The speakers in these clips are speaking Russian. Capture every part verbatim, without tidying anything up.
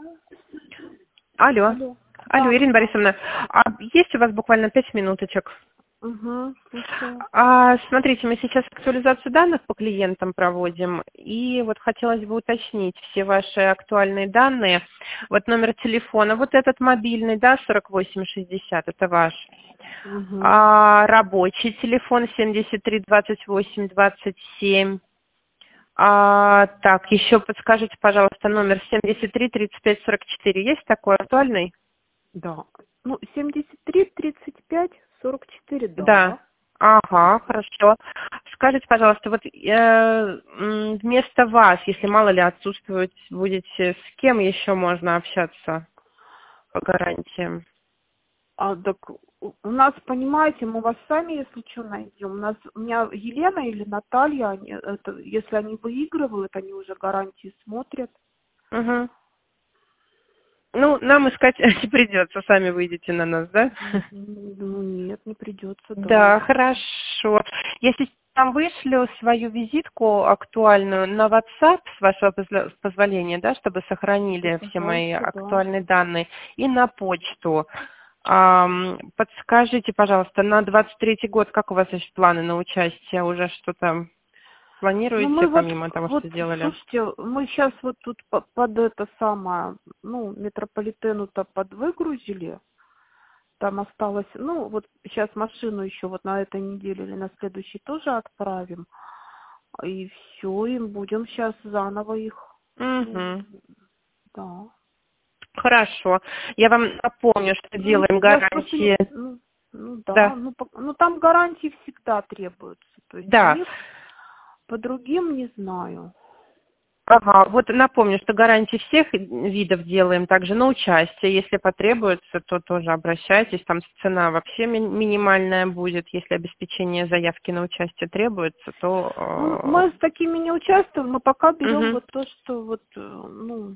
Алло. Алло. Алло, Да. Ирина Борисовна, а есть у вас буквально пять минуточек? Угу. А, смотрите, мы сейчас актуализацию данных по клиентам проводим, и вот хотелось бы уточнить все ваши актуальные данные. Вот номер телефона, вот этот мобильный, да, сорок восемь шестьдесят, это ваш. Угу. А, рабочий телефон семьдесят три двадцать восемь двадцать семь. А, так, еще подскажите, пожалуйста, номер семьдесят три тридцать пять сорок четыре. Есть такой актуальный? Да. Ну, семьдесят три тридцать пять сорок четыре, да. Да. Ага, хорошо. Скажите, пожалуйста, вот э, м, вместо вас, если мало ли отсутствовать будете, с кем еще можно общаться по гарантиям? А так у у нас, понимаете, мы вас сами, если что, найдем. У нас у меня Елена или Наталья, они, это, если они выигрывают, они уже гарантии смотрят. Угу. Ну, нам искать не придется, сами выйдете на нас, да? Ну нет, не придется, да. Да, хорошо. Если там вышлю свою визитку актуальную на WhatsApp, с вашего позла- позволения, да, чтобы сохранили все мои Пожалуйста, да. актуальные данные, и на почту. Ам, подскажите, пожалуйста, на двадцать третий год, как у вас есть планы на участие? Уже что-то Ну, планируете, мы вот, помимо того, вот, что сделали? слушайте, мы сейчас вот тут по- под это самое, ну, метрополитену-то подвыгрузили. Там осталось, ну, вот сейчас машину еще вот на этой неделе или на следующей тоже отправим. И все, и будем сейчас заново их, ну, Угу. да. Хорошо. Я вам напомню, что Ну, делаем я ж просто, не- гарантии. ну, ну да, Да. ну, по- ну там гарантии всегда требуются. То есть у Да. них по другим не знаю. Ага, вот напомню, что гарантии всех видов делаем также на участие. Если потребуется, то тоже обращайтесь. Там цена вообще ми- минимальная будет. Если обеспечение заявки на участие требуется, Ну, то... мы с такими не участвуем, мы пока берем Угу. вот то, что вот, э, ну,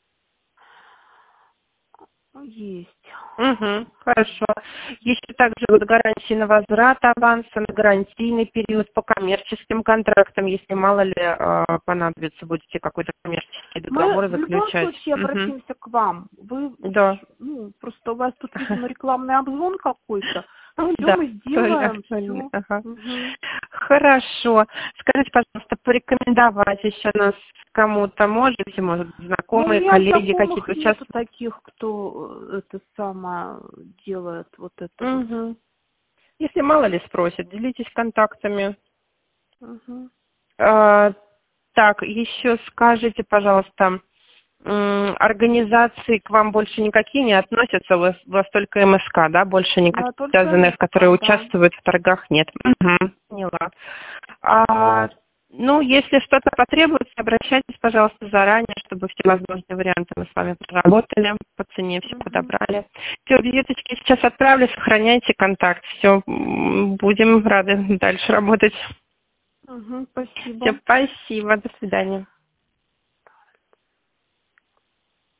есть. Угу, хорошо. Еще также вот гарантии на возврат аванса, на гарантийный период по коммерческим контрактам, если мало ли э, понадобится, будете какой-то коммерческий Мы договор в любом заключать. случае Угу. обратимся к вам. Вы, Да. ну, просто у вас тут, видимо, рекламный обзвон какой-то. Все Да, мы тоже сделаем, актуально. все. Ага. Хорошо. Скажите, пожалуйста, порекомендовать еще нас кому-то можете, может быть, Ну, у знакомые, меня коллеги знакомых какие-то нету участвуют? таких, кто э, это самое делает, вот это вот. Угу. Если мало ли спросят, делитесь контактами. Мгм. А, так, еще скажите, пожалуйста, м, организации к вам больше никакие не относятся, у вас, у вас только МСК, да, больше никаких Да, только связанных, которые МСК, да. участвуют в торгах, нет. Угу, поняла. А, ну, если что-то потребуется, обращайтесь, пожалуйста, заранее, чтобы все возможные варианты мы с вами проработали, по цене все Мгм. подобрали. Все, визиточки сейчас отправлю, сохраняйте контакт. Все, будем рады дальше работать. Мгм, Все, спасибо. спасибо, до свидания.